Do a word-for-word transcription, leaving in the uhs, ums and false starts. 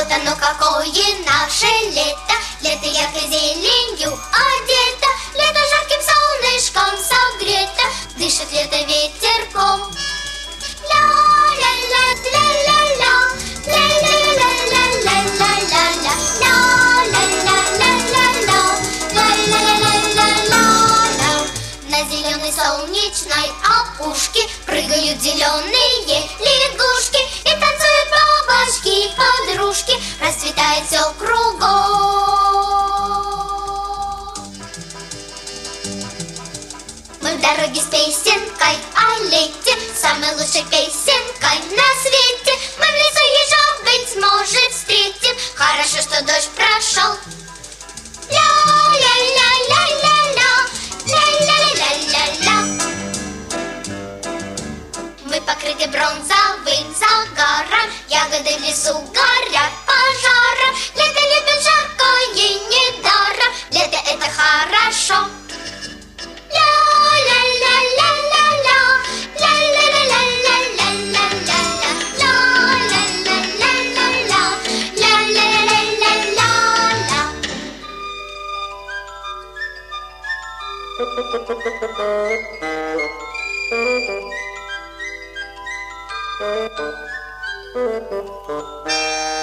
Вот оно какое наше лето, лето яркой зеленью одето, лето жарким солнышком согрето, дышит лето ветерком. На зеленой солнечной опушке прыгают зеленые лягушки и танцуют бабочки-подружки, расцветает все кругом. Мы в дороге с песенкой о лете, самой лучшей песенкой на свете. Мы в лесу ежа, быть может, встретим, хорошо, что дождь прошел. Ля-ля-ля-ля-ля-ля, ля-ля-ля-ля-ля. Мы покрыты бронзовым загаром, ягоды в лесу горят пожаром. Лето любит жаркое недаром, лето это хорошо. Thank you.